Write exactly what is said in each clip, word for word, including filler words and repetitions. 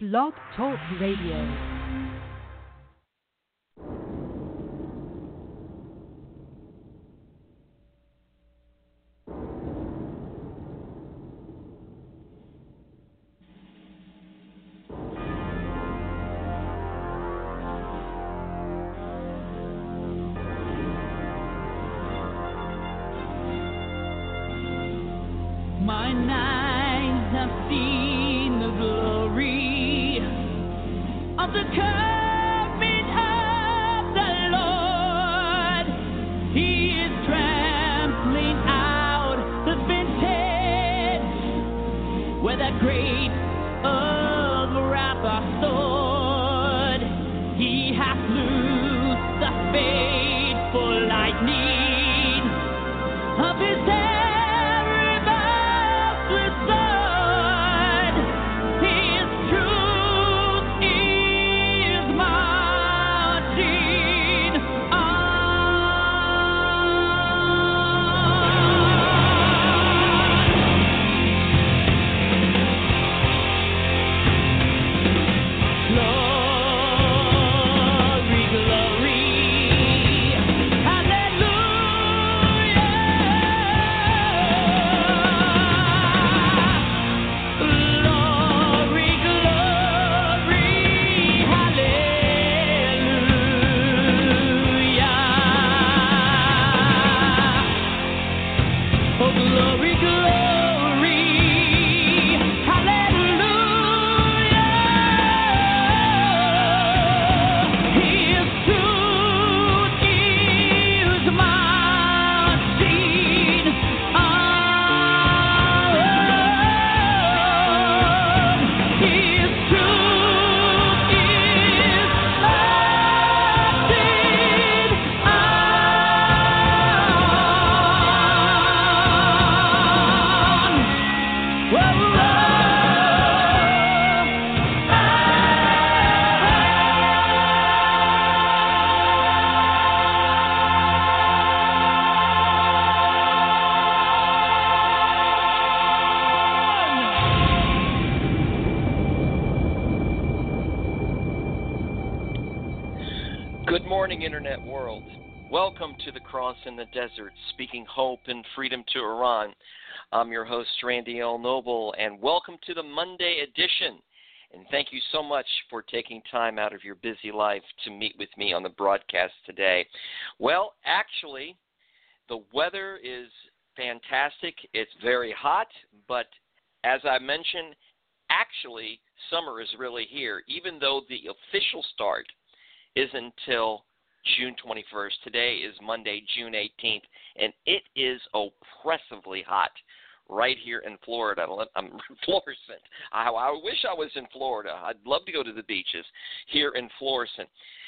Blog Talk Radio. Internet world. Welcome to the Cross in the Desert, speaking hope and freedom to Iran. I'm your host, Randy L. Noble, and welcome to the Monday edition. And thank you so much for taking time out of your busy life to meet with me on the broadcast today. Well, actually, the weather is fantastic. It's very hot, but as I mentioned, actually, summer is really here, even though the official start isn't until June twenty-first. Today is Monday, June eighteenth, and it is oppressively hot right here in Florida. I'm Florissant. I, I wish I was in Florida. I'd love to go to the beaches here in Florissant.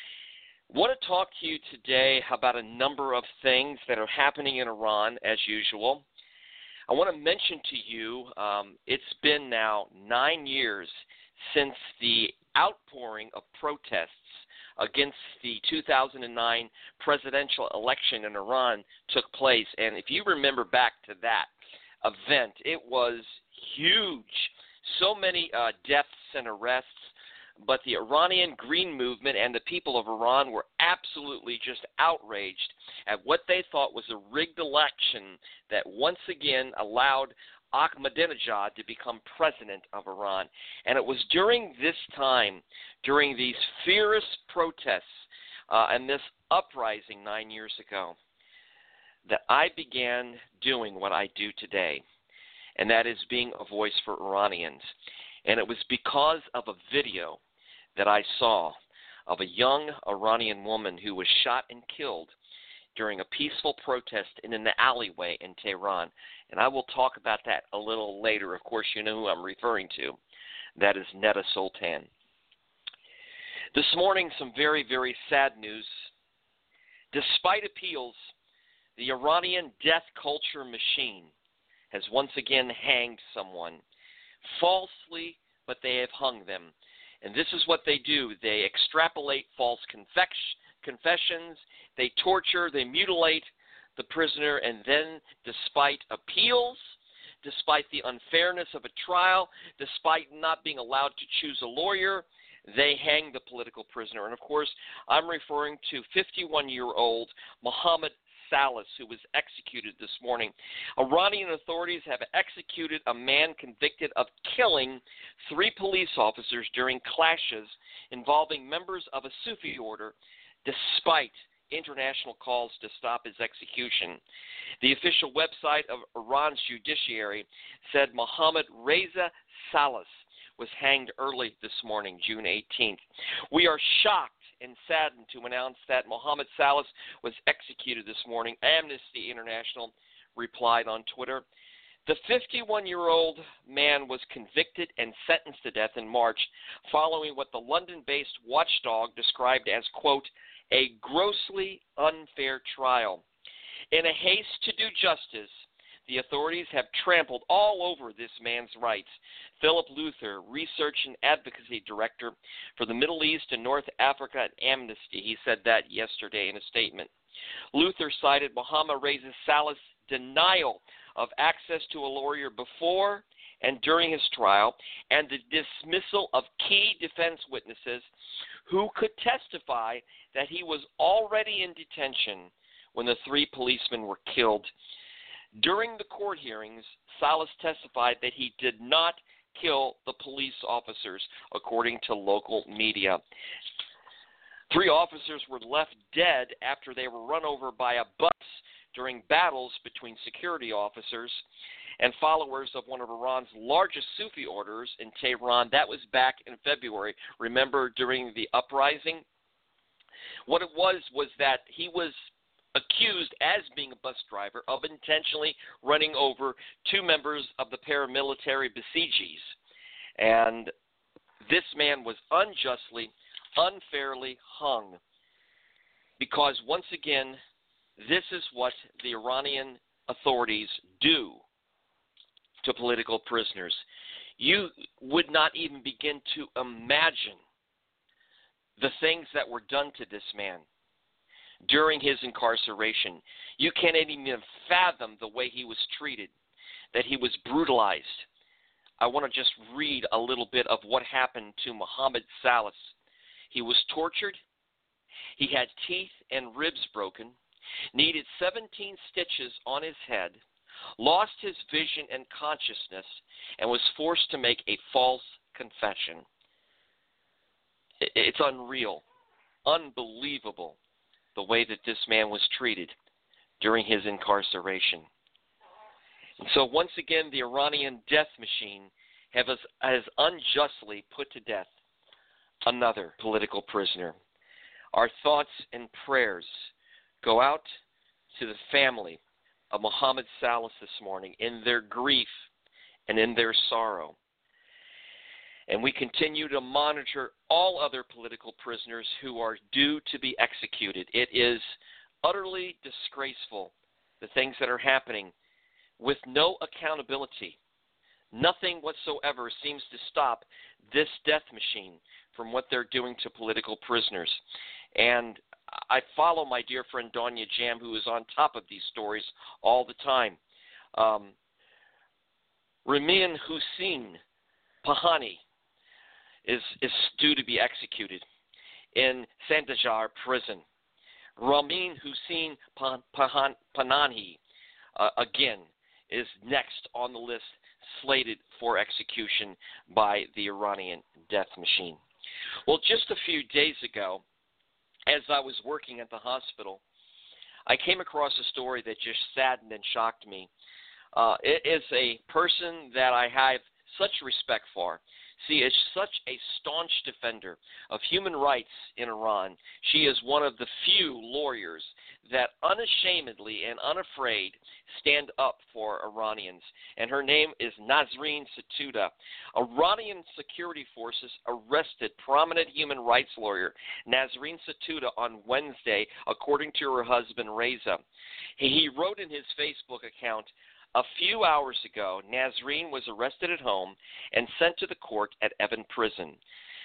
I want to talk to you today about a number of things that are happening in Iran, as usual. I want to mention to you, um, it's been now nine years since the outpouring of protests against the two thousand nine presidential election in Iran took place. And if you remember back to that event, it was huge. So many uh, deaths and arrests, but the Iranian Green Movement and the people of Iran were absolutely just outraged at what they thought was a rigged election that once again allowed Ahmadinejad to become president of Iran. And it was during this time, during these fierce protests uh, and this uprising nine years ago, that I began doing what I do today, and that is being a voice for Iranians. And it was because of a video that I saw of a young Iranian woman who was shot and killed during a peaceful protest in an alleyway in Tehran. And I will talk about that a little later. Of course, you know who I'm referring to. That is Neda Soltan. This morning, some very, very sad news. Despite appeals, the Iranian death culture machine has once again hanged someone. Falsely, but they have hung them. And this is what they do. They extrapolate false confec- confessions. They torture, they mutilate the prisoner, and then, despite appeals, despite the unfairness of a trial, despite not being allowed to choose a lawyer, they hanged the political prisoner. And, of course, I'm referring to fifty-one-year-old Mohammed Salas, who was executed this morning. Iranian authorities have executed a man convicted of killing three police officers during clashes involving members of a Sufi order, despite international calls to stop his execution. The official website of Iran's judiciary said Mohammad Reza Salas was hanged early this morning, June eighteenth. We are shocked and saddened to announce that Mohammed Salas was executed this morning, Amnesty International replied on Twitter. The fifty-one-year-old man was convicted and sentenced to death in March following what the London-based watchdog described as, quote, a grossly unfair trial. In a haste to do justice, the authorities have trampled all over this man's rights. Philip Luther, Research and Advocacy Director for the Middle East and North Africa at Amnesty, he said that yesterday in a statement. Luther cited Mohammad Reza Salas' denial of access to a lawyer before and during his trial and the dismissal of key defense witnesses who could testify that he was already in detention when the three policemen were killed. During the court hearings, Salas testified that he did not kill the police officers, according to local media. Three officers were left dead after they were run over by a bus during battles between security officers and followers of one of Iran's largest Sufi orders in Tehran. That was back in February. Remember, during the uprising? What it was was that he was accused, as being a bus driver, of intentionally running over two members of the paramilitary Basijis. And this man was unjustly, unfairly hung because, once again, this is what the Iranian authorities do to political prisoners. You would not even begin to imagine the things that were done to this man during his incarceration. You can't even fathom the way he was treated, that he was brutalized. I want to just read a little bit of what happened to Mohammed Salas. He was tortured. He had teeth and ribs broken, needed seventeen stitches on his head, lost his vision and consciousness, and was forced to make a false confession. It's unreal, unbelievable, the way that this man was treated during his incarceration. And so once again, the Iranian death machine have, has unjustly put to death another political prisoner. Our thoughts and prayers go out to the family of Mohammed Salas this morning in their grief and in their sorrow. And we continue to monitor all other political prisoners who are due to be executed. It is utterly disgraceful, the things that are happening, with no accountability. Nothing whatsoever seems to stop this death machine from what they're doing to political prisoners. And I follow my dear friend Danya Jam, who is on top of these stories all the time. Um, Ramin Hussein Pahani is, is due to be executed in Sandajar prison. Ramin Hussein Panahi, uh, again, is next on the list, slated for execution by the Iranian death machine. Well, just a few days ago, as I was working at the hospital, I came across a story that just saddened and shocked me. Uh, it is a person that I have such respect for. She is such a staunch defender of human rights in Iran. She is one of the few lawyers that unashamedly and unafraid stand up for Iranians. And her name is Nasrin Sotoudeh. Iranian security forces arrested prominent human rights lawyer Nasrin Sotoudeh on Wednesday, according to her husband Reza. He wrote in his Facebook account, "A few hours ago, Nasrin was arrested at home and sent to the court at Evin Prison.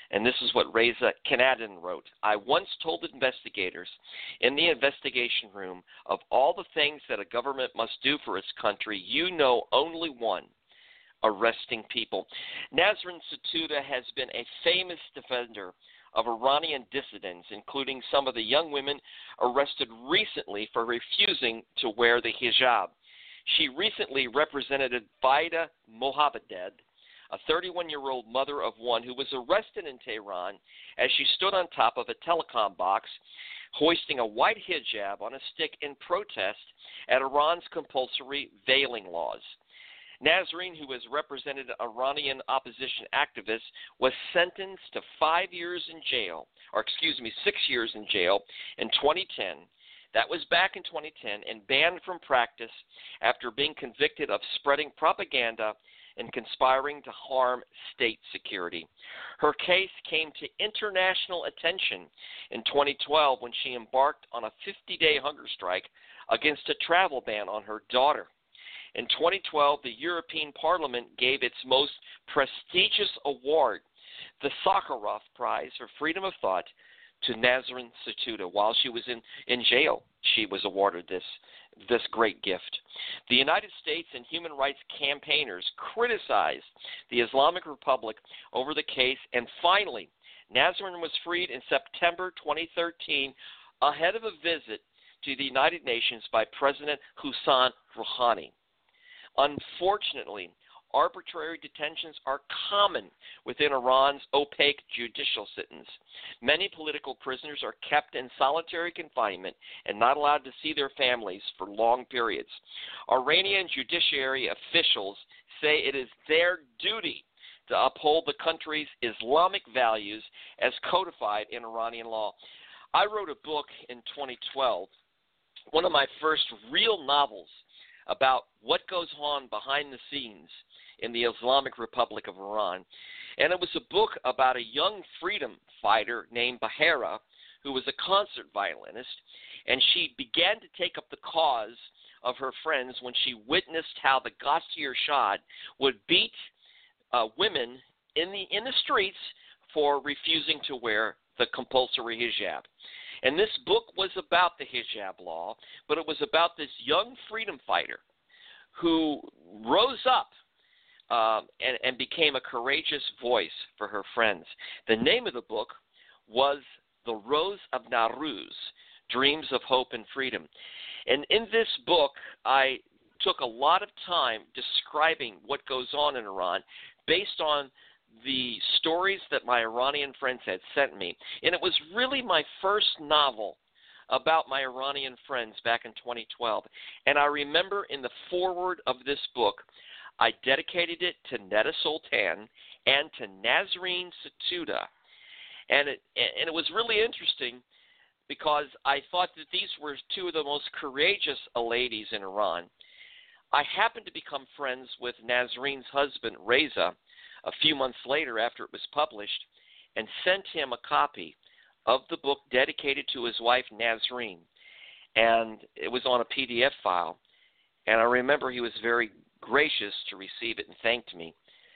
And this is what Reza Kanadin wrote. I once told investigators in the investigation room, of all the things that a government must do for its country, you know only one: arresting people. Nasrin Sotoudeh has been a famous defender of Iranian dissidents, including some of the young women arrested recently for refusing to wear the hijab. She recently represented Vida Mohammadeh, a thirty-one-year-old mother of one who was arrested in Tehran as she stood on top of a telecom box hoisting a white hijab on a stick in protest at Iran's compulsory veiling laws. Nasrin, who has represented Iranian opposition activists, was sentenced to five years in jail, or excuse me, six years in jail in twenty ten. That was back in twenty ten, and banned from practice after being convicted of spreading propaganda and conspiring to harm state security. Her case came to international attention in twenty twelve when she embarked on a fifty-day hunger strike against a travel ban on her daughter. In twenty twelve, the European Parliament gave its most prestigious award, the Sakharov Prize for Freedom of Thought, to Nasrin Sotoudeh. While she was in, in jail, she was awarded this, this great gift. The United States and human rights campaigners criticized the Islamic Republic over the case, and finally, Nasrin was freed in September twenty thirteen ahead of a visit to the United Nations by President Hassan Rouhani. Unfortunately, arbitrary detentions are common within Iran's opaque judicial systems. Many political prisoners are kept in solitary confinement and not allowed to see their families for long periods. Iranian judiciary officials say it is their duty to uphold the country's Islamic values as codified in Iranian law. I wrote a book in twenty twelve, one of my first real novels, about what goes on behind the scenes in the Islamic Republic of Iran. And it was a book about a young freedom fighter named Bahera, who was a concert violinist, and she began to take up the cause of her friends when she witnessed how the Ghassir Shah would beat uh, women in the in the streets for refusing to wear the compulsory hijab. And this book was about the hijab law, but it was about this young freedom fighter who rose up um, and, and became a courageous voice for her friends. The name of the book was The Rose of Nowruz, Dreams of Hope and Freedom. And in this book, I took a lot of time describing what goes on in Iran based on the stories that my Iranian friends had sent me. And it was really my first novel about my Iranian friends back in twenty twelve. And I remember in the foreword of this book, I dedicated it to Neda Soltan and to Nasrin Sotoudeh. And it, and it was really interesting because I thought that these were two of the most courageous ladies in Iran. I happened to become friends with Nasrin's husband, Reza, a few months later after it was published, and sent him a copy of the book dedicated to his wife, Nasrin. And it was on a P D F file. And I remember he was very gracious to receive it and thanked me.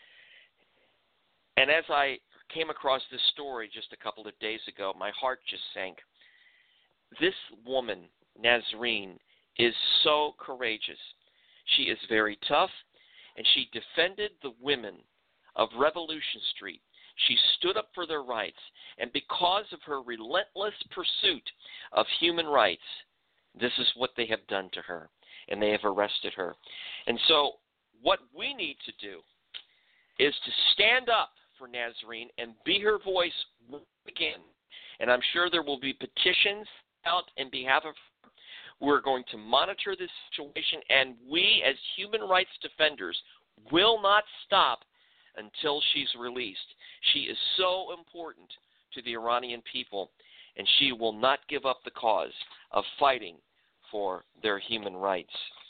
And as I came across this story just a couple of days ago, my heart just sank. This woman, Nasrin, is so courageous. She is very tough, and she defended the women of Revolution Street. She stood up for their rights, and because of her relentless pursuit of human rights, this is what they have done to her, and they have arrested her. And so what we need to do is to stand up for Nasrin and be her voice again. And I'm sure there will be petitions out in behalf of her. We're going to monitor this situation, and we as human rights defenders will not stop until she's released. She is so important to the Iranian people, and she will not give up the cause of fighting for their human rights.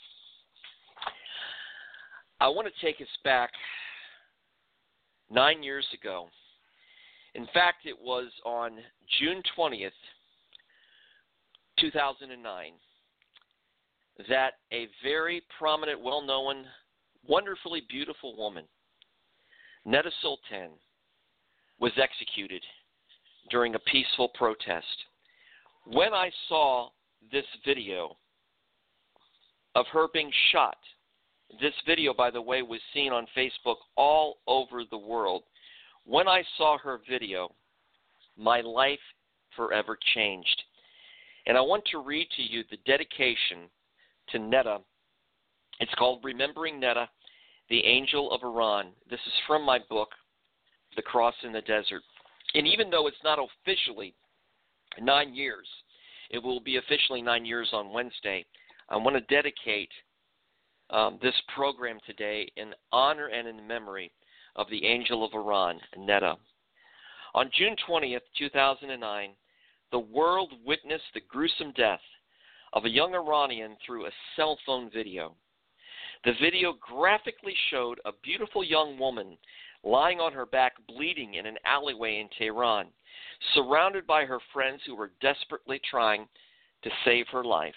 I want to take us back nine years ago. In fact, it was on June twentieth, two thousand nine, that a very prominent, well-known, wonderfully beautiful woman, Neda Soltan, was executed during a peaceful protest. When I saw this video of her being shot, this video, by the way, was seen on Facebook all over the world. When I saw her video, my life forever changed. And I want to read to you the dedication to Netta. It's called Remembering Netta, the Angel of Iran. This is from my book, The Cross in the Desert. And even though it's not officially nine years, it will be officially nine years on Wednesday, I want to dedicate um, this program today in honor and in memory of the Angel of Iran, Netta. On June twentieth, two thousand nine, the world witnessed the gruesome death of a young Iranian through a cell phone video. The video graphically showed a beautiful young woman lying on her back bleeding in an alleyway in Tehran, surrounded by her friends who were desperately trying to save her life.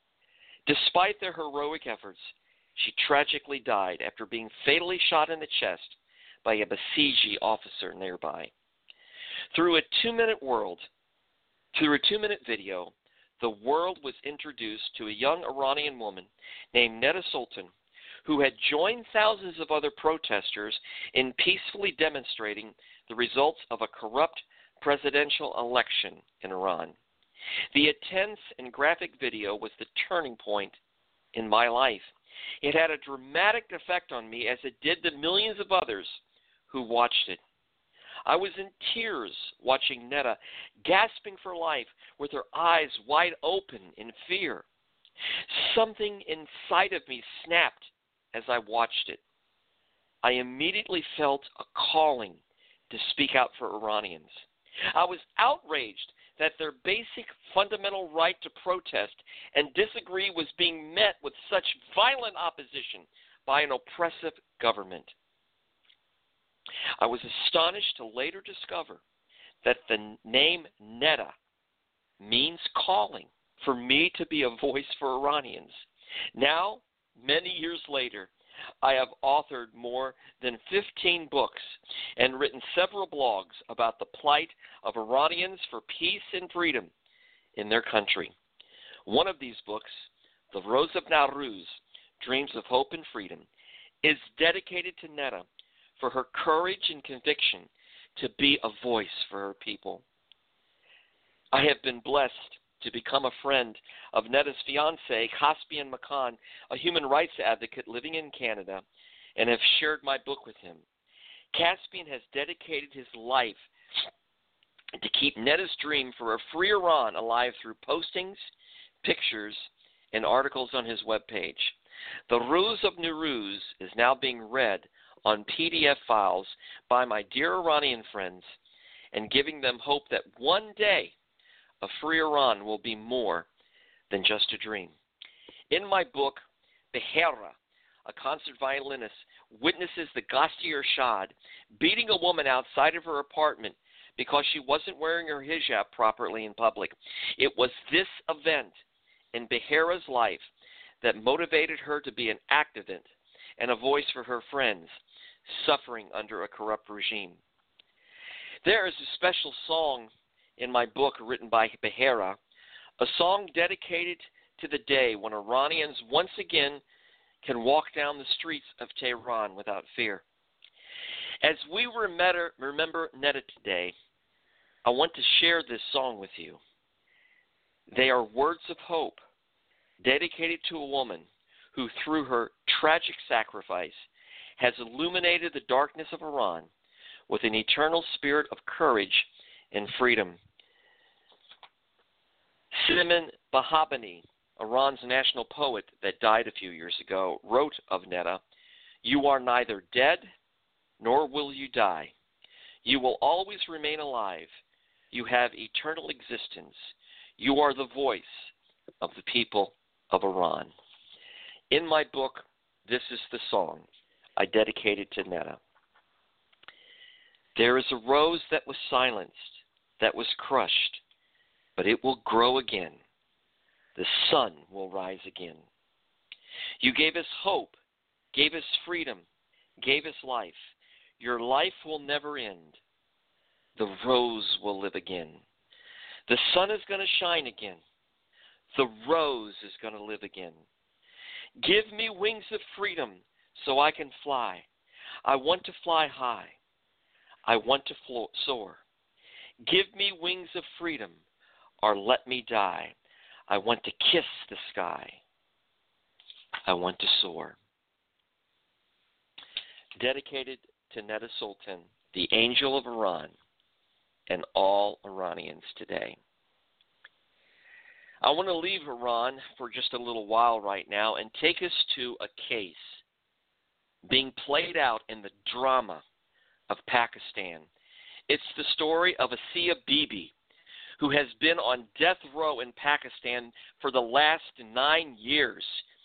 Despite their heroic efforts, she tragically died after being fatally shot in the chest by a Basiji officer nearby. Through a two-minute world, through a two-minute video, the world was introduced to a young Iranian woman named Netta Sultan, who had joined thousands of other protesters in peacefully demonstrating the results of a corrupt presidential election in Iran. The intense and graphic video was the turning point in my life. It had a dramatic effect on me, as it did the millions of others who watched it. I was in tears watching Netta, gasping for life with her eyes wide open in fear. Something inside of me snapped as I watched it. I immediately felt a calling to speak out for Iranians. I was outraged that their basic fundamental right to protest and disagree was being met with such violent opposition by an oppressive government. I was astonished to later discover that the name Netta means calling, for me to be a voice for Iranians. Now, many years later, I have authored more than fifteen books and written several blogs about the plight of Iranians for peace and freedom in their country. One of these books, The Rose of Nowruz, Dreams of Hope and Freedom, is dedicated to Netta for her courage and conviction to be a voice for her people. I have been blessed to become a friend of Netta's fiancé, Caspian Makan, a human rights advocate living in Canada, and have shared my book with him. Caspian has dedicated his life to keep Netta's dream for a free Iran alive through postings, pictures, and articles on his webpage. The Rose of Nowruz is now being read on P D F files by my dear Iranian friends, and giving them hope that one day a free Iran will be more than just a dream. In my book, Behera, a concert violinist witnesses the Ghasti Ershad beating a woman outside of her apartment because she wasn't wearing her hijab properly in public. It was this event in Behera's life that motivated her to be an activist and a voice for her friends suffering under a corrupt regime. There is a special song in my book written by Behera, a song dedicated to the day when Iranians once again can walk down the streets of Tehran without fear. As we remember, remember Netta today, I want to share this song with you. They are words of hope dedicated to a woman who, through her tragic sacrifice, has illuminated the darkness of Iran with an eternal spirit of courage and freedom. Simeon Bahabani, Iran's national poet that died a few years ago, wrote of Netta, "You are neither dead, nor will you die. You will always remain alive. You have eternal existence. You are the voice of the people of Iran." In my book, this is the song I dedicated to Netta. There is a rose that was silenced, that was crushed, but it will grow again. The sun will rise again. You gave us hope, gave us freedom, gave us life. Your life will never end. the rose will live again. The sun is going to shine again. The rose is going to live again. Give me wings of freedom so I can fly. I want to fly high. I want to flo- soar. Give me wings of freedom or let me die. I want to kiss the sky. I want to soar. Dedicated to Neda Sultan, the angel of Iran, and all Iranians today. I want to leave Iran for just a little while right now and take us to a case being played out in the drama of Pakistan. It's the story of Asia Bibi, who has been on death row in Pakistan for the last nine years.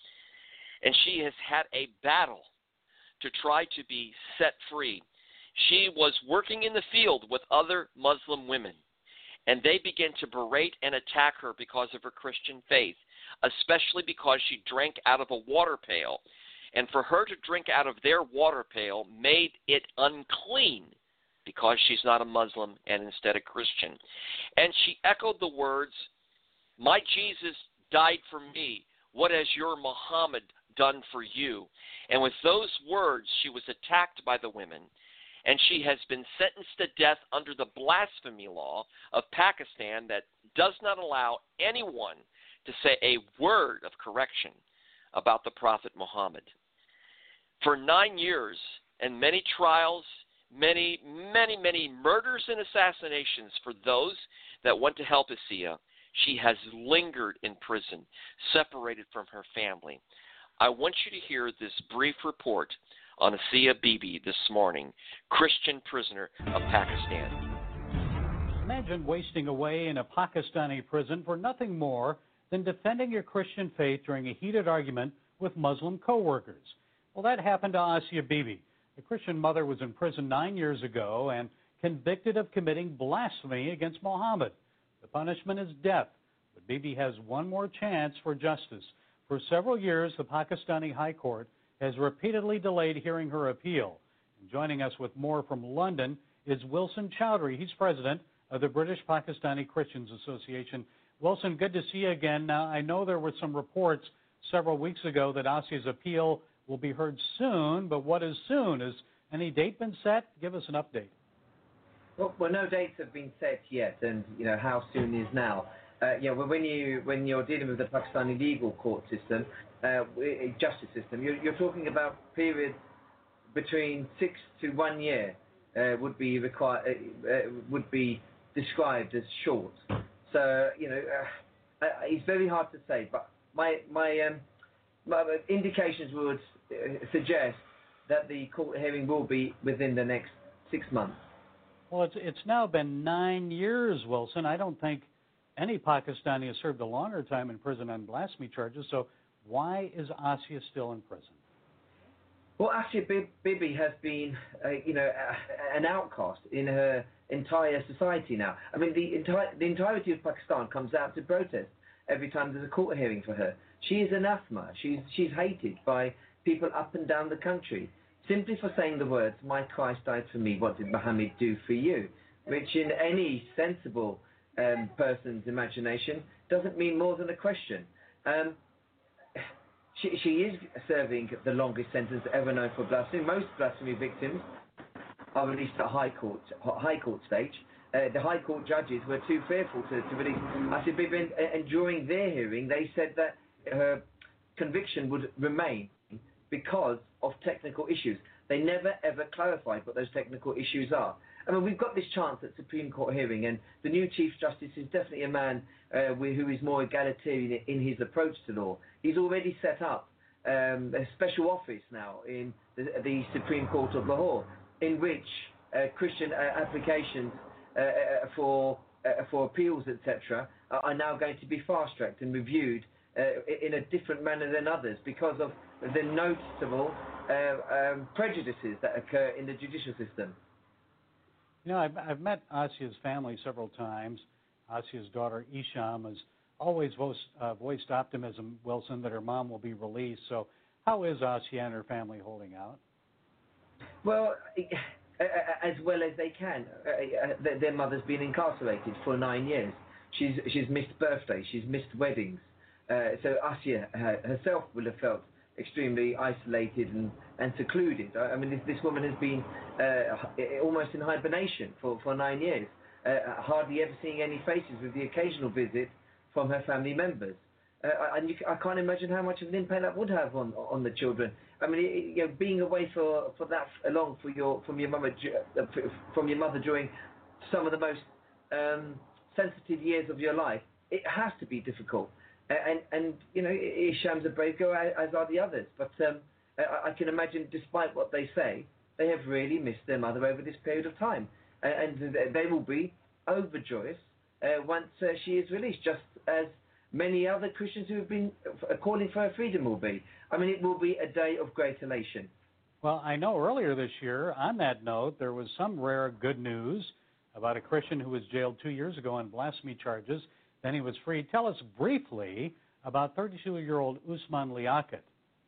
And she has had a battle to try to be set free. She was working in the field with other Muslim women, and they began to berate and attack her because of her Christian faith, especially because she drank out of a water pail. And for her to drink out of their water pail made it unclean because she's not a Muslim and instead a Christian. And she echoed the words, "My Jesus died for me. What has your Muhammad done for you?" And with those words, she was attacked by the women, and she has been sentenced to death under the blasphemy law of Pakistan that does not allow anyone to say a word of correction about the Prophet Muhammad. For nine years and many trials, many, many, many murders and assassinations for those that want to help Asia, she has lingered in prison, separated from her family. I want you to hear this brief report on Asia Bibi this morning, Christian prisoner of Pakistan. Imagine wasting away in a Pakistani prison for nothing more than defending your Christian faith during a heated argument with Muslim co-workers. Well, that happened to Asia Bibi. The Christian mother was in prison nine years ago and convicted of committing blasphemy against Muhammad. The punishment is death, but Bibi has one more chance for justice. For several years, the Pakistani High Court has repeatedly delayed hearing her appeal. And joining us with more from London is Wilson Chowdhury. He's president of the British Pakistani Christians Association. Wilson, good to see you again. Now, I know there were some reports several weeks ago that Asia's appeal will be heard soon, but what is soon? Has any date been set? Give us an update. Well, well, no dates have been set yet, and you know how soon is now. Uh, you know, when you when you're dealing with the Pakistani legal court system, uh, justice system, you're, you're talking about periods between six to one year uh, would be required uh, uh, would be described as short. So you know, uh, uh, it's very hard to say, but my my um, my indications would uh, suggest that the court hearing will be within the next six months. Well, it's it's now been nine years, Wilson. I don't think any Pakistani has served a longer time in prison on blasphemy charges. So why is Asia still in prison? Well, Asia Bibi has been, uh, you know, uh, an outcast in her entire society now. I mean, the entire the entirety of Pakistan comes out to protest every time there's a court hearing for her. She is anathema. She's she's hated by people up and down the country simply for saying the words, "My Christ died for me. What did Muhammad do for you?" Which, in any sensible um, person's imagination, doesn't mean more than a question. Um, She, she is serving the longest sentence ever known for blasphemy. Most blasphemy victims are released at high court, high court stage. Uh, the high court judges were too fearful to, to release Asia Bibi, and, and during their hearing, they said that her conviction would remain because of technical issues. They never ever clarified what those technical issues are. I mean, we've got this chance at Supreme Court hearing, and the new Chief Justice is definitely a man uh, who is more egalitarian in his approach to law. He's already set up um, a special office now in the, the Supreme Court of Lahore, in which uh, Christian uh, applications uh, for uh, for appeals, et cetera, are now going to be fast-tracked and reviewed uh, in a different manner than others because of the noticeable uh, um, prejudices that occur in the judicial system. You know, I've, I've met Asia's family several times. Asia's daughter, Isham, has always voiced, uh, voiced optimism, Wilson, that her mom will be released. So how is Asia and her family holding out? Well, uh, as well as they can. Uh, uh, their mother's been incarcerated for nine years. She's she's missed birthdays. She's missed weddings. Uh, so Asya her, herself will have felt extremely isolated and, and secluded. I, I mean, this, this woman has been uh, almost in hibernation for, for nine years, uh, hardly ever seeing any faces, with the occasional visit from her family members. Uh, and you, I can't imagine how much of an impact that would have on on the children. I mean, it, you know, being away for, for that long for your from your mother from your mother during some of the most um, sensitive years of your life, it has to be difficult. And, and you know, Hisham's a brave girl, as are the others. But um, I, I can imagine, despite what they say, they have really missed their mother over this period of time. And, and they will be overjoyous uh, once uh, she is released, just as many other Christians who have been calling for her freedom will be. I mean, it will be a day of great elation. Well, I know earlier this year, on that note, there was some rare good news about a Christian who was jailed two years ago on blasphemy charges. Then he was freed. Tell us briefly about thirty-two-year-old Usman Liaquat.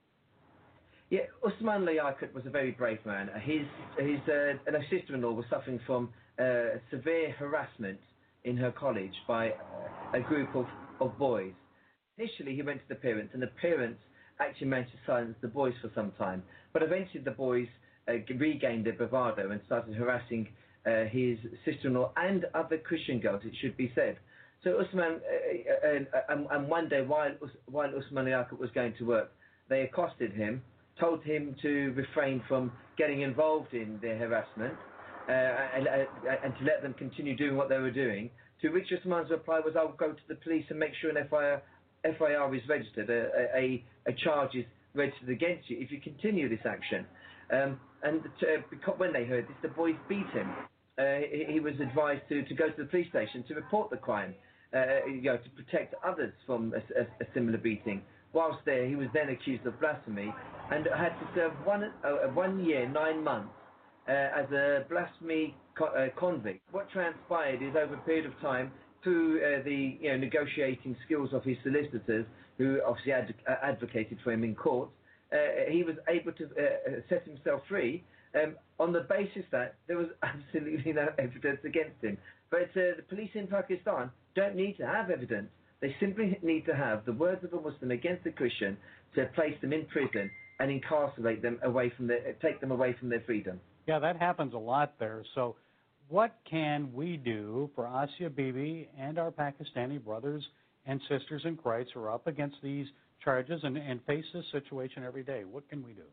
Yeah, Usman Liaquat was a very brave man. His his uh, and her sister-in-law was suffering from uh, severe harassment in her college by a group of, of boys. Initially, he went to the parents, and the parents actually managed to silence the boys for some time. But eventually, the boys uh, regained their bravado and started harassing uh, his sister-in-law and other Christian girls, it should be said. So Usman, uh, uh, and, and one day while, while Usman Liaquat was going to work, they accosted him, told him to refrain from getting involved in their harassment, uh, and, uh, and to let them continue doing what they were doing, to which Usman's reply was, I'll go to the police and make sure an F I R, F I R is registered, a, a, a charge is registered against you if you continue this action. Um, and to, uh, because when they heard this, the boys beat him. Uh, he, he was advised to, to go to the police station to report the crime. Uh, you know, to protect others from a, a, a similar beating. Whilst there, he was then accused of blasphemy and had to serve one uh, one year, nine months uh, as a blasphemy co- uh, convict. What transpired is, over a period of time, through uh, the you know, negotiating skills of his solicitors, who obviously ad- advocated for him in court, uh, he was able to uh, set himself free um, on the basis that there was absolutely no evidence against him. But uh, the police in Pakistan don't need to have evidence. They simply need to have the words of a Muslim against a Christian to place them in prison and incarcerate them away from their, take them away from their freedom. Yeah, that happens a lot there. So what can we do for Asya Bibi and our Pakistani brothers and sisters in Christ who are up against these charges and, and face this situation every day? What can we do?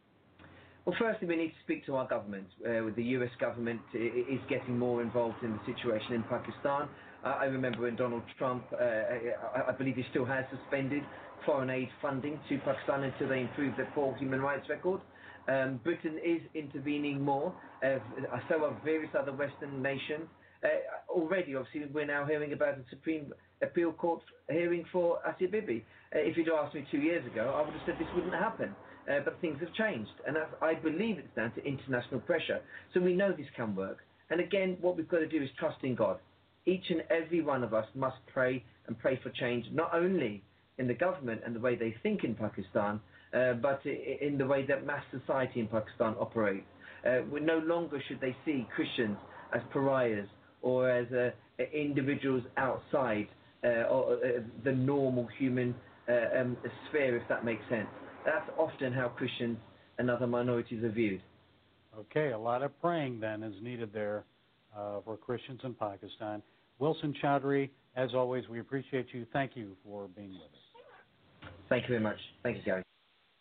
Well, firstly, we need to speak to our government. Uh, the U S government is getting more involved in the situation in Pakistan. Uh, I remember when Donald Trump, uh, I, I believe he still has suspended foreign aid funding to Pakistan until they improve their poor human rights record. Um, Britain is intervening more, uh, so are various other Western nations. Uh, already, obviously, we're now hearing about a Supreme Appeal Court hearing for Asya Bibi. Uh, if you'd asked me two years ago, I would have said this wouldn't happen. Uh, but things have changed, and that's, I believe it's down to international pressure. So we know this can work. And again, what we've got to do is trust in God. Each and every one of us must pray and pray for change, not only in the government and the way they think in Pakistan, uh, but in the way that mass society in Pakistan operates. Uh, no longer should they see Christians as pariahs or as uh, individuals outside uh, or, uh, the normal human uh, um, sphere, if that makes sense. That's often how Christians and other minorities are viewed. Okay, a lot of praying then is needed there uh, for Christians in Pakistan. Wilson Chowdhury, as always, we appreciate you. Thank you for being with us. Thank you very much. Thank you, Gary.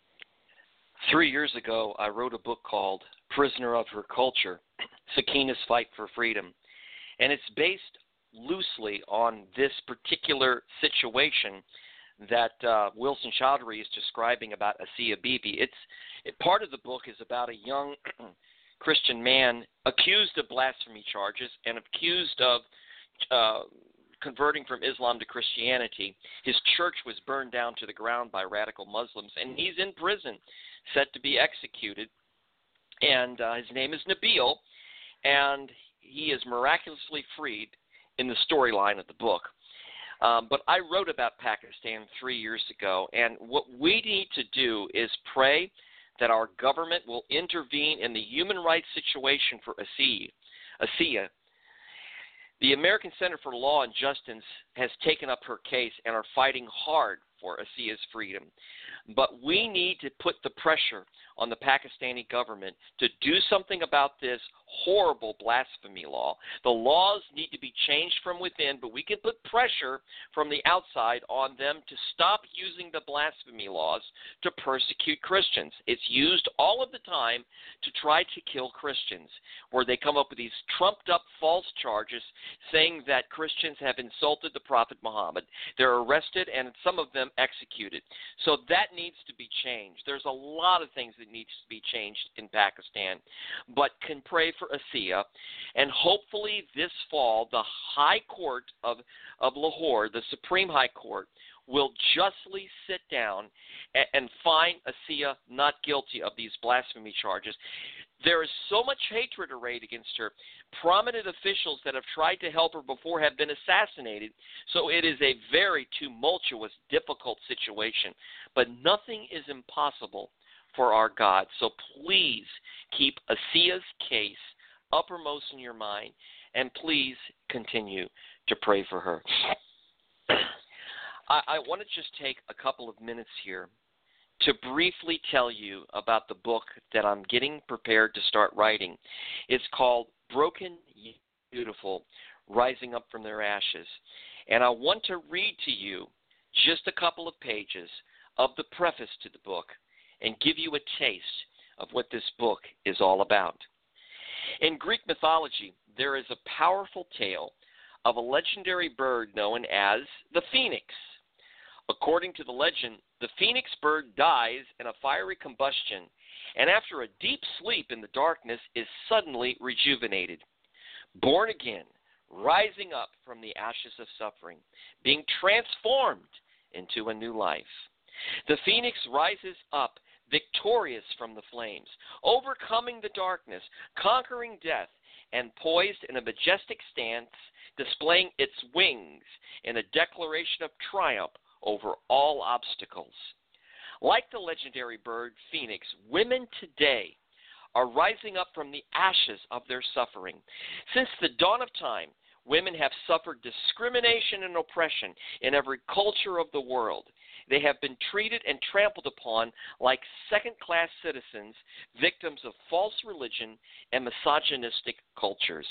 Three years ago, I wrote a book called Prisoner of Her Culture, Sakina's Fight for Freedom. And it's based loosely on this particular situation that uh, Wilson Chowdhury is describing about Asya Bibi. It's it, part of the book is about a young Christian man accused of blasphemy charges and accused of uh, converting from Islam to Christianity. His church was burned down to the ground by radical Muslims, and he's in prison, set to be executed. And uh, his name is Nabil, and he is miraculously freed in the storyline of the book. Um, but I wrote about Pakistan three years ago, and what we need to do is pray that our government will intervene in the human rights situation for Asiya. The American Center for Law and Justice has taken up her case and are fighting hard for Asiya's freedom. But we need to put the pressure on the Pakistani government to do something about this horrible blasphemy law. The laws need to be changed from within, but we can put pressure from the outside on them to stop using the blasphemy laws to persecute Christians. It's used all of the time to try to kill Christians, where they come up with these trumped-up false charges saying that Christians have insulted the Prophet Muhammad. They're arrested and some of them executed. So that needs to be changed. There's a lot of things that needs to be changed in Pakistan, but can pray for Asiya, and hopefully this fall the High Court of, of Lahore, the Supreme High Court, will justly sit down and, and find Asiya not guilty of these blasphemy charges. There is so much hatred arrayed against her. Prominent officials that have tried to help her before have been assassinated, so it is a very tumultuous, difficult situation. But nothing is impossible for our God. So please keep Asiya's case uppermost in your mind, and please continue to pray for her. I, I want to just take a couple of minutes here to briefly tell you about the book that I'm getting prepared to start writing. It's called Broken Yet Beautiful, Rising Up from Their Ashes. And I want to read to you just a couple of pages of the preface to the book and give you a taste of what this book is all about. In Greek mythology, there is a powerful tale of a legendary bird known as the phoenix. According to the legend, the phoenix bird dies in a fiery combustion, and after a deep sleep in the darkness is suddenly rejuvenated, born again, rising up from the ashes of suffering, being transformed into a new life. The phoenix rises up victorious from the flames, overcoming the darkness, conquering death, and poised in a majestic stance, displaying its wings in a declaration of triumph over all obstacles. Like the legendary bird phoenix, women today are rising up from the ashes of their suffering. Since the dawn of time, women have suffered discrimination and oppression in every culture of the world. They have been treated and trampled upon like second-class citizens, victims of false religion and misogynistic cultures.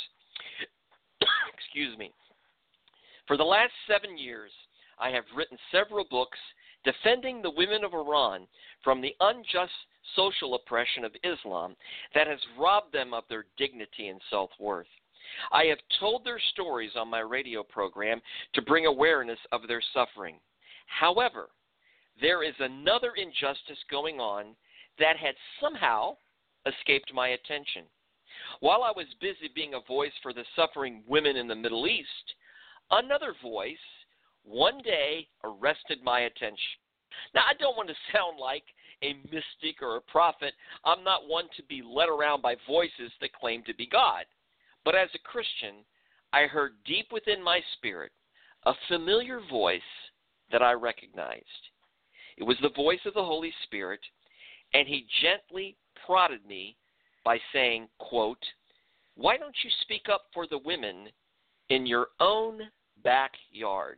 Excuse me. For the last seven years, I have written several books defending the women of Iran from the unjust social oppression of Islam that has robbed them of their dignity and self-worth. I have told their stories on my radio program to bring awareness of their suffering. However, there is another injustice going on that had somehow escaped my attention. While I was busy being a voice for the suffering women in the Middle East, another voice one day arrested my attention. Now, I don't want to sound like a mystic or a prophet. I'm not one to be led around by voices that claim to be God. But as a Christian, I heard deep within my spirit a familiar voice that I recognized. It was the voice of the Holy Spirit, and he gently prodded me by saying, quote, "Why don't you speak up for the women in your own backyard?"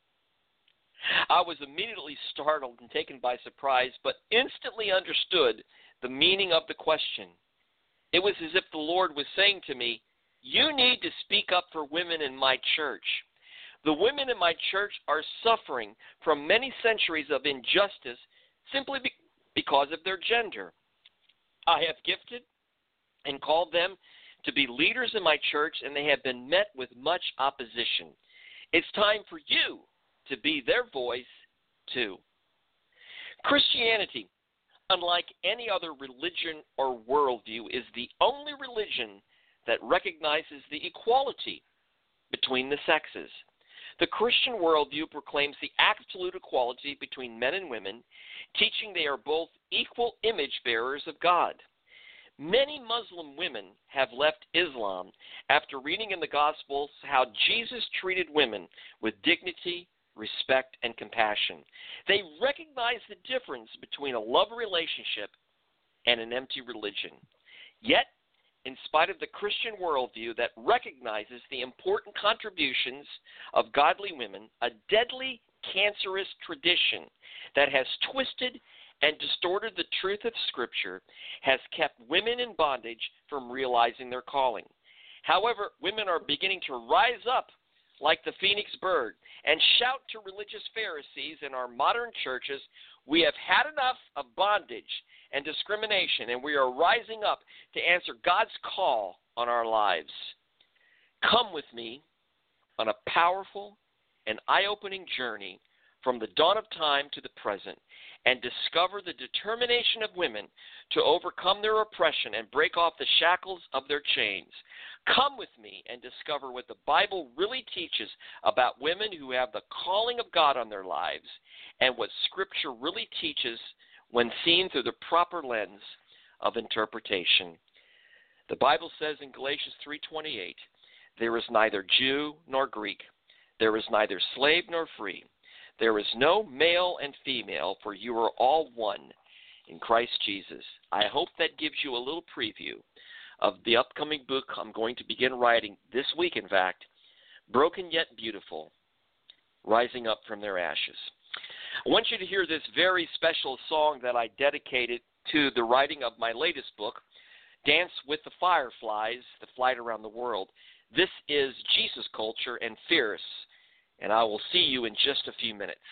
I was immediately startled and taken by surprise, but instantly understood the meaning of the question. It was as if the Lord was saying to me, "You need to speak up for women in my church. The women in my church are suffering from many centuries of injustice simply be- because of their gender. I have gifted and called them to be leaders in my church, and they have been met with much opposition. It's time for you to be their voice too." Christianity, unlike any other religion or worldview, is the only religion that recognizes the equality between the sexes. The Christian worldview proclaims the absolute equality between men and women, teaching they are both equal image bearers of God. Many Muslim women have left Islam after reading in the Gospels how Jesus treated women with dignity, respect, and compassion. They recognize the difference between a love relationship and an empty religion. Yet, in spite of the Christian worldview that recognizes the important contributions of godly women, a deadly, cancerous tradition that has twisted and distorted the truth of Scripture has kept women in bondage from realizing their calling. However, women are beginning to rise up like the phoenix bird and shout to religious Pharisees in our modern churches, "We have had enough of bondage and discrimination, and we are rising up to answer God's call on our lives." Come with me on a powerful and eye-opening journey from the dawn of time to the present and discover the determination of women to overcome their oppression and break off the shackles of their chains. Come with me and discover what the Bible really teaches about women who have the calling of God on their lives and what Scripture really teaches when seen through the proper lens of interpretation. The Bible says in Galatians three twenty-eight, "There is neither Jew nor Greek. There is neither slave nor free. There is no male and female, for you are all one in Christ Jesus." I hope that gives you a little preview of the upcoming book I'm going to begin writing this week, in fact, Broken Yet Beautiful, Rising Up from Their Ashes. I want you to hear this very special song that I dedicated to the writing of my latest book, Dance with the Fireflies, The Flight Around the World. This is Jesus Culture and Fierce, and I will see you in just a few minutes.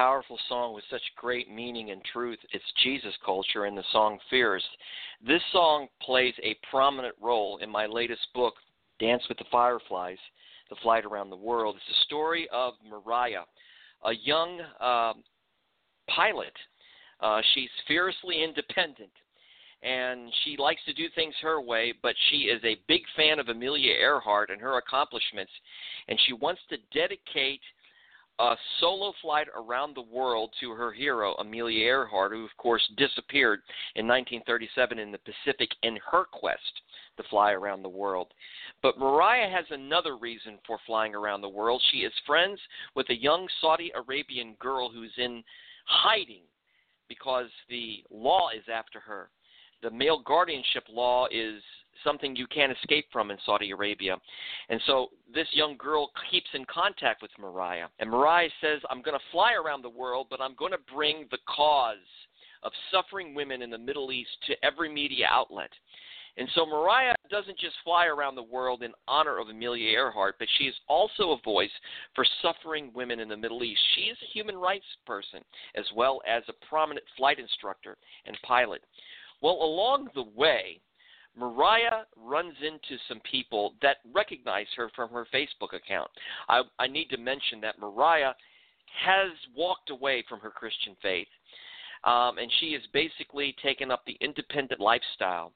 powerful song with such great meaning and truth. It's Jesus Culture in the song Fears. This song plays a prominent role in my latest book, Dance with the Fireflies, The Flight Around the World. It's the story of Mariah, a young uh, pilot. Uh, she's fiercely independent, and she likes to do things her way, but she is a big fan of Amelia Earhart and her accomplishments, and she wants to dedicate a solo flight around the world to her hero, Amelia Earhart, who, of course, disappeared in nineteen thirty-seven in the Pacific in her quest to fly around the world. But Mariah has another reason for flying around the world. She is friends with a young Saudi Arabian girl who's in hiding because the law is after her. The male guardianship law is something you can't escape from in Saudi Arabia. And so this young girl keeps in contact with Mariah. And Mariah says, I'm going to fly around the world, but I'm going to bring the cause of suffering women in the Middle East to every media outlet. And so Mariah doesn't just fly around the world in honor of Amelia Earhart, but she is also a voice for suffering women in the Middle East. She is a human rights person as well as a prominent flight instructor and pilot. Well, along the way, Mariah runs into some people that recognize her from her Facebook account. I, I need to mention that Mariah has walked away from her Christian faith, um, and she has basically taken up the independent lifestyle.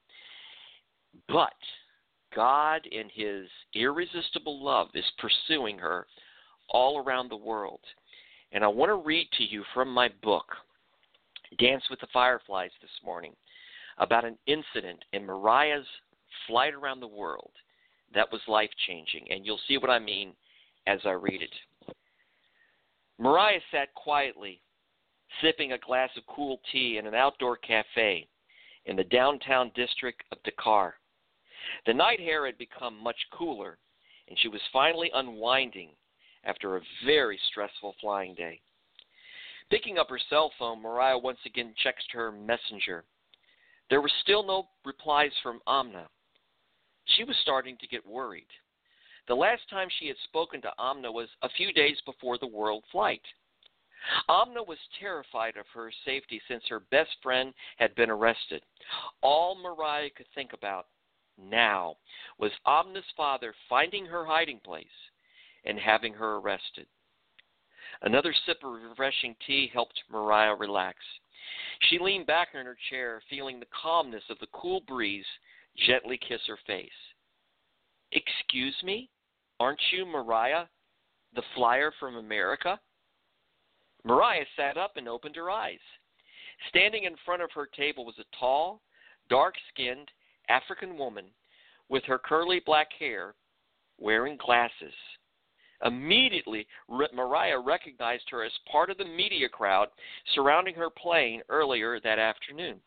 But God, in his irresistible love, is pursuing her all around the world. And I want to read to you from my book, Dance with the Fireflies, this morning, about an incident in Mariah's flight around the world that was life-changing. And you'll see what I mean as I read it. Mariah sat quietly, sipping a glass of cool tea in an outdoor cafe in the downtown district of Dakar. The night air had become much cooler, and she was finally unwinding after a very stressful flying day. Picking up her cell phone, Mariah once again checked her messenger. There were still no replies from Amna. She was starting to get worried. The last time she had spoken to Amna was a few days before the world flight. Amna was terrified of her safety since her best friend had been arrested. All Mariah could think about now was Amna's father finding her hiding place and having her arrested. Another sip of refreshing tea helped Mariah relax. She leaned back in her chair, feeling the calmness of the cool breeze gently kiss her face. Excuse me? Aren't you Mariah, the flyer from America? Mariah sat up and opened her eyes. Standing in front of her table was a tall, dark-skinned African woman with her curly black hair, wearing glasses. Immediately, Mariah recognized her as part of the media crowd surrounding her plane earlier that afternoon.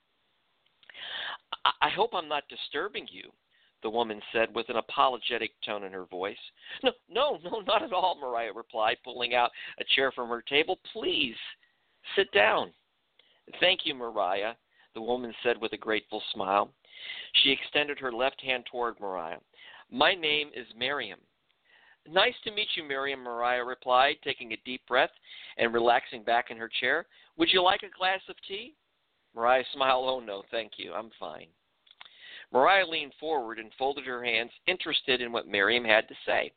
I, I hope I'm not disturbing you, the woman said with an apologetic tone in her voice. No, no, no, not at all, Mariah replied, pulling out a chair from her table. Please, sit down. Thank you, Mariah, the woman said with a grateful smile. She extended her left hand toward Mariah. My name is Miriam. Nice to meet you, Miriam, Mariah replied, taking a deep breath and relaxing back in her chair. Would you like a glass of tea? Mariah smiled. Oh, no, thank you. I'm fine. Mariah leaned forward and folded her hands, interested in what Miriam had to say.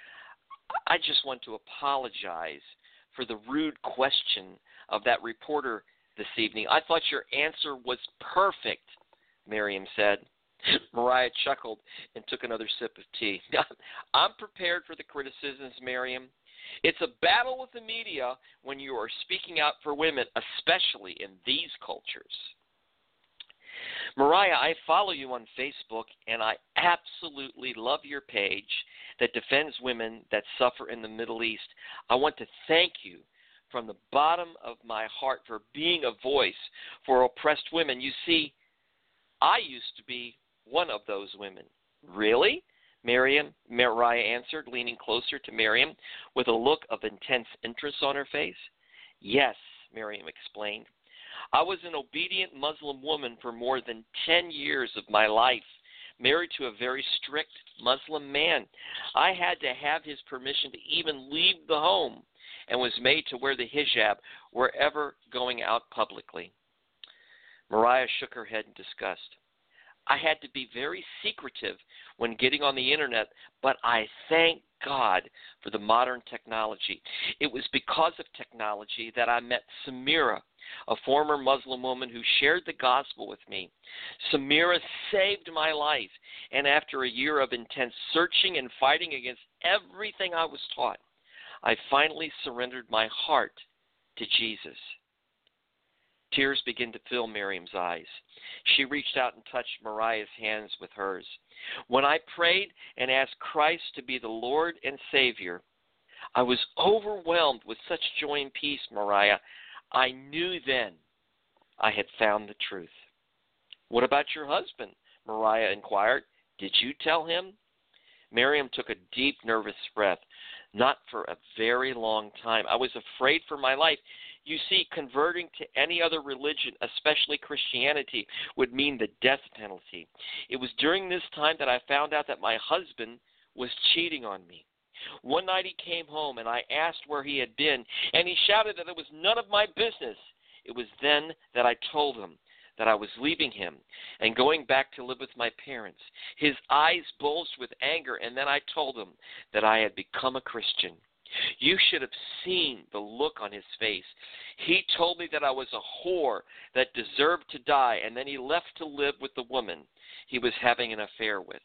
I just want to apologize for the rude question of that reporter this evening. I thought your answer was perfect, Miriam said. Mariah chuckled and took another sip of tea. I'm prepared for the criticisms, Miriam. It's a battle with the media when you are speaking out for women, especially in these cultures. Mariah, I follow you on Facebook, and I absolutely love your page that defends women that suffer in the Middle East. I want to thank you from the bottom of my heart for being a voice for oppressed women. You see, I used to be one of those women. Really? Miriam, Mariah answered, leaning closer to Miriam with a look of intense interest on her face. Yes, Miriam explained. I was an obedient Muslim woman for more than ten years of my life, married to a very strict Muslim man. I had to have his permission to even leave the home, and was made to wear the hijab wherever going out publicly. Mariah shook her head in disgust. I had to be very secretive when getting on the internet, but I thank God for the modern technology. It was because of technology that I met Samira, a former Muslim woman who shared the gospel with me. Samira saved my life, and after a year of intense searching and fighting against everything I was taught, I finally surrendered my heart to Jesus. Tears began to fill Miriam's eyes. She reached out and touched Mariah's hands with hers. When I prayed and asked Christ to be the Lord and Savior, I was overwhelmed with such joy and peace, Mariah. I knew then I had found the truth. What about your husband? Mariah inquired. Did you tell him? Miriam took a deep, nervous breath. Not for a very long time. I was afraid for my life. You see, converting to any other religion, especially Christianity, would mean the death penalty. It was during this time that I found out that my husband was cheating on me. One night he came home, and I asked where he had been, and he shouted that it was none of my business. It was then that I told him that I was leaving him and going back to live with my parents. His eyes bulged with anger, and then I told him that I had become a Christian. You should have seen the look on his face. He told me that I was a whore that deserved to die, and then he left to live with the woman he was having an affair with.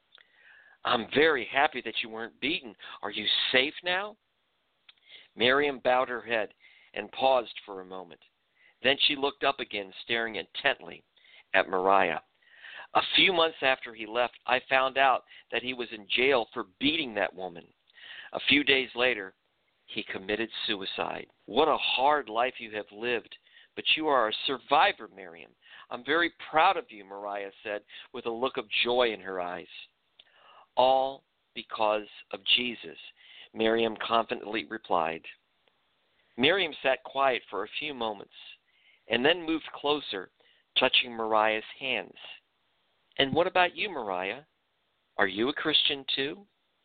I'm very happy that you weren't beaten. Are you safe now? Miriam bowed her head and paused for a moment. Then she looked up again, staring intently at Mariah. A few months after he left, I found out that he was in jail for beating that woman. A few days later, he committed suicide. What a hard life you have lived, but you are a survivor, Miriam. I'm very proud of you, Mariah said, with a look of joy in her eyes. All because of Jesus, Miriam confidently replied. Miriam sat quiet for a few moments and then moved closer, touching Mariah's hands. And what about you, Mariah? Are you a Christian too?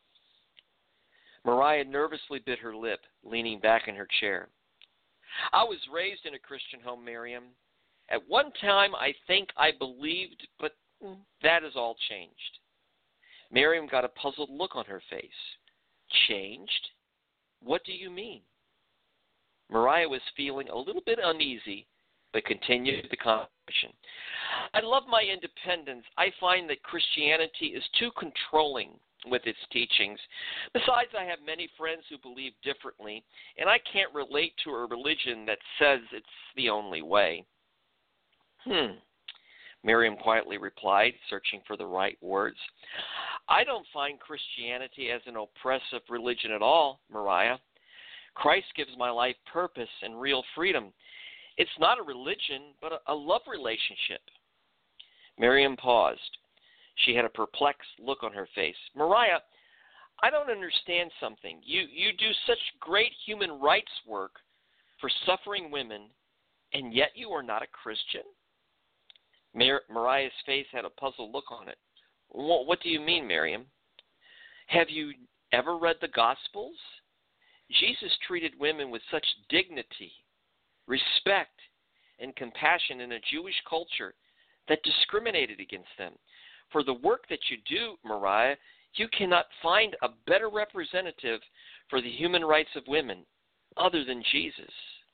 Mariah nervously bit her lip, leaning back in her chair. I was raised in a Christian home, Miriam. At one time, I think I believed, but that has all changed. Miriam got a puzzled look on her face. Changed? What do you mean? Mariah was feeling a little bit uneasy, but continued the conversation. I love my independence. I find that Christianity is too controlling with its teachings. Besides, I have many friends who believe differently, and I can't relate to a religion that says it's the only way. Hmm, Miriam quietly replied, searching for the right words. I don't find Christianity as an oppressive religion at all, Mariah. Christ gives my life purpose and real freedom. It's not a religion, but a, a love relationship. Miriam paused. She had a perplexed look on her face. Mariah, I don't understand something. You you do such great human rights work for suffering women, and yet you are not a Christian? Mar- Mariah's face had a puzzled look on it. What, what do you mean, Miriam? Have you ever read the Gospels? Jesus treated women with such dignity, respect, and compassion in a Jewish culture that discriminated against them. For the work that you do, Mariah, you cannot find a better representative for the human rights of women other than Jesus.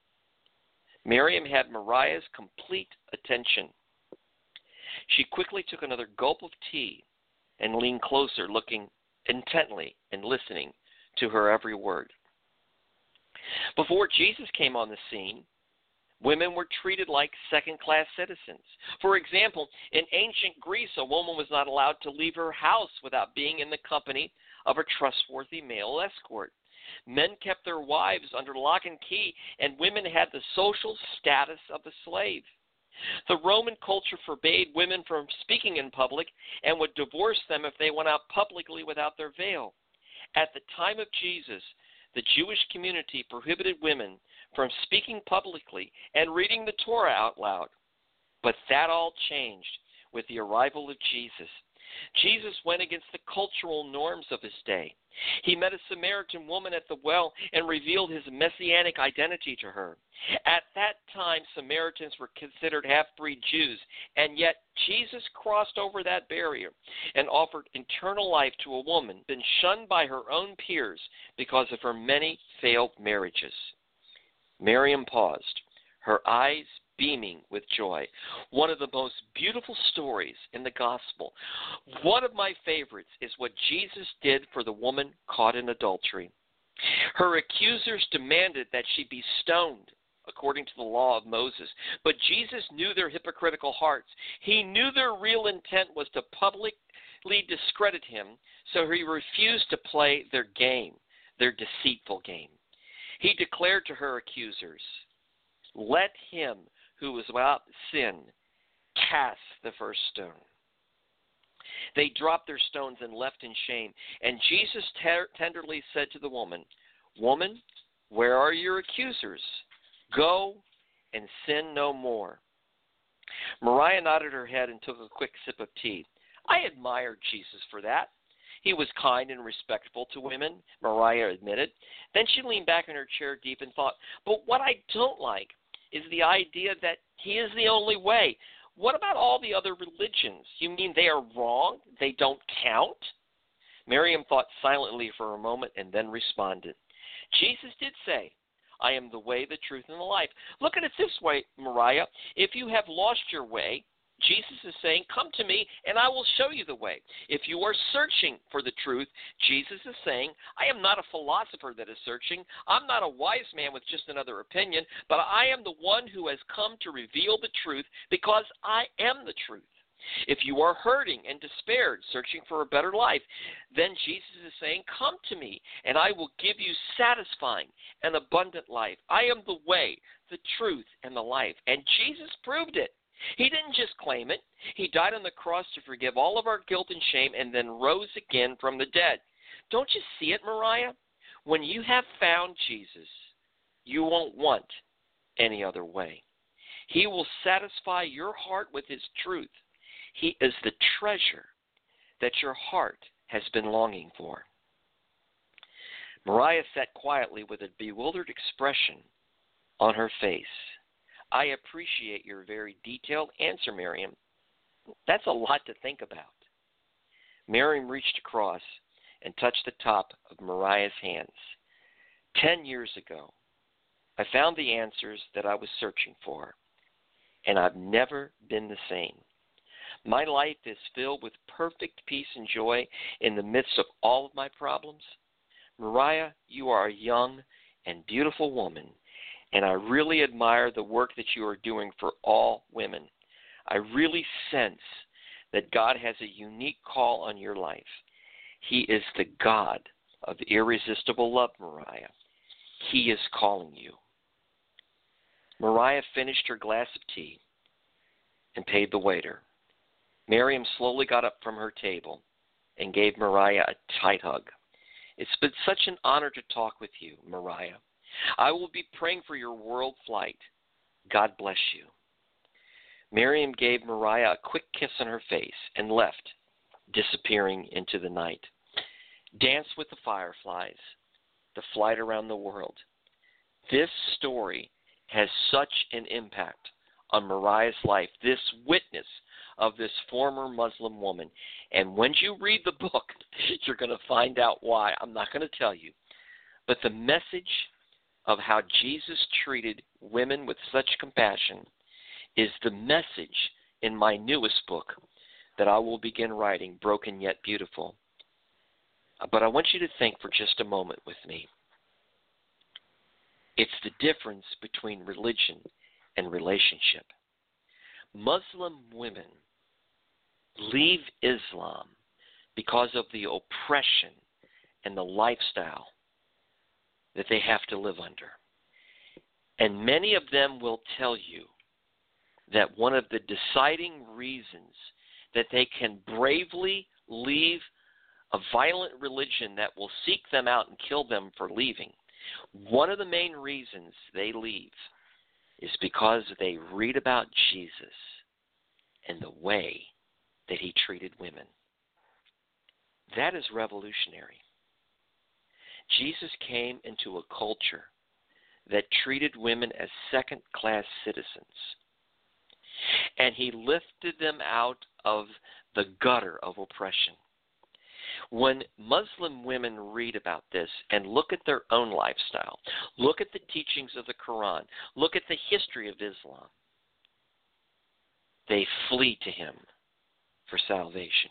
Miriam had Mariah's complete attention. She quickly took another gulp of tea and leaned closer, looking intently and listening to her every word. Before Jesus came on the scene, women were treated like second-class citizens. For example, in ancient Greece, a woman was not allowed to leave her house without being in the company of a trustworthy male escort. Men kept their wives under lock and key, and women had the social status of the slave. The Roman culture forbade women from speaking in public and would divorce them if they went out publicly without their veil. At the time of Jesus, the Jewish community prohibited women from speaking publicly and reading the Torah out loud. But that all changed with the arrival of Jesus. Jesus went against the cultural norms of his day. He met a Samaritan woman at the well and revealed his messianic identity to her. At that time, Samaritans were considered half-breed Jews, and yet Jesus crossed over that barrier and offered eternal life to a woman been shunned by her own peers because of her many failed marriages. Miriam paused, her eyes beaming with joy. One of the most beautiful stories in the gospel. One of my favorites is what Jesus did for the woman caught in adultery. Her accusers demanded that she be stoned according to the law of Moses, but Jesus knew their hypocritical hearts. He knew their real intent was to publicly discredit him, so he refused to play their game, their deceitful game. He declared to her accusers, "Let him who was without sin cast the first stone." They dropped their stones and left in shame. And Jesus ter- tenderly said to the woman, "Woman, where are your accusers? Go and sin no more." Mariah nodded her head and took a quick sip of tea. I admired Jesus for that. He was kind and respectful to women, Mariah admitted. Then she leaned back in her chair deep and thought, but what I don't like is the idea that he is the only way. What about all the other religions? You mean they are wrong? They don't count? Miriam thought silently for a moment and then responded. Jesus did say, "I am the way, the truth, and the life." Look at it this way, Mariah. If you have lost your way, Jesus is saying, "Come to me and I will show you the way." If you are searching for the truth, Jesus is saying, "I am not a philosopher that is searching. I'm not a wise man with just another opinion, but I am the one who has come to reveal the truth because I am the truth." If you are hurting and despaired, searching for a better life, then Jesus is saying, "Come to me and I will give you satisfying and abundant life. I am the way, the truth, and the life." And Jesus proved it. He didn't just claim it. He died on the cross to forgive all of our guilt and shame and then rose again from the dead. Don't you see it, Mariah? When you have found Jesus, you won't want any other way. He will satisfy your heart with his truth. He is the treasure that your heart has been longing for. Mariah sat quietly with a bewildered expression on her face. I appreciate your very detailed answer, Miriam. That's a lot to think about. Miriam reached across and touched the top of Mariah's hands. Ten years ago, I found the answers that I was searching for, and I've never been the same. My life is filled with perfect peace and joy in the midst of all of my problems. Mariah, you are a young and beautiful woman, and I really admire the work that you are doing for all women. I really sense that God has a unique call on your life. He is the God of irresistible love, Mariah. He is calling you. Mariah finished her glass of tea and paid the waiter. Miriam slowly got up from her table and gave Mariah a tight hug. It's been such an honor to talk with you, Mariah. I will be praying for your world flight. God bless you. Miriam gave Mariah a quick kiss on her face and left, disappearing into the night. Dance with the fireflies, the flight around the world. This story has such an impact on Mariah's life, this witness of this former Muslim woman. And when you read the book, you're going to find out why. I'm not going to tell you. But the message of how Jesus treated women with such compassion is the message in my newest book that I will begin writing, Broken Yet Beautiful. But I want you to think for just a moment with me. It's the difference between religion and relationship. Muslim women leave Islam because of the oppression and the lifestyle that they have to live under. And many of them will tell you that one of the deciding reasons that they can bravely leave a violent religion that will seek them out and kill them for leaving, one of the main reasons they leave is because they read about Jesus and the way that he treated women. That is revolutionary. Jesus came into a culture that treated women as second-class citizens. And he lifted them out of the gutter of oppression. When Muslim women read about this and look at their own lifestyle, look at the teachings of the Quran, look at the history of Islam, they flee to him for salvation.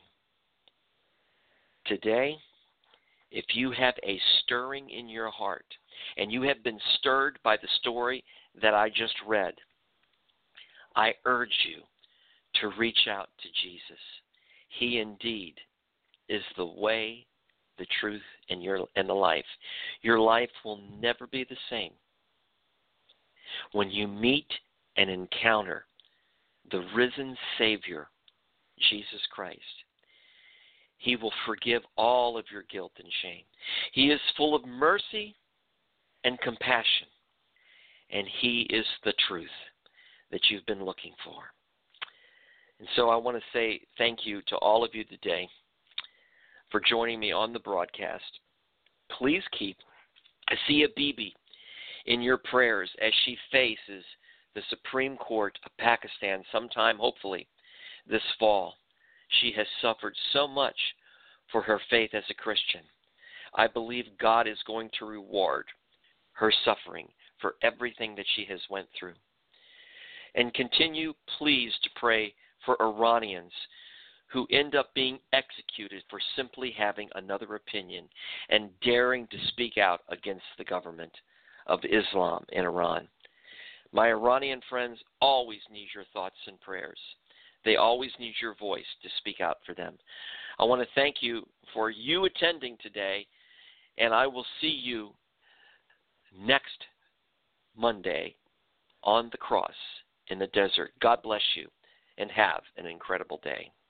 Today, if you have a stirring in your heart, and you have been stirred by the story that I just read, I urge you to reach out to Jesus. He indeed is the way, the truth, and your and the life. Your life will never be the same. When you meet and encounter the risen Savior, Jesus Christ, he will forgive all of your guilt and shame. He is full of mercy and compassion, and he is the truth that you've been looking for. And so I want to say thank you to all of you today for joining me on the broadcast. Please keep Asia Bibi in your prayers as she faces the Supreme Court of Pakistan sometime, hopefully, this fall. She has suffered so much for her faith as a Christian. I believe God is going to reward her suffering for everything that she has went through. And continue, please, to pray for Iranians who end up being executed for simply having another opinion and daring to speak out against the government of Islam in Iran. My Iranian friends always need your thoughts and prayers. They always need your voice to speak out for them. I want to thank you for you attending today, and I will see you next Monday on the cross in the desert. God bless you, and have an incredible day.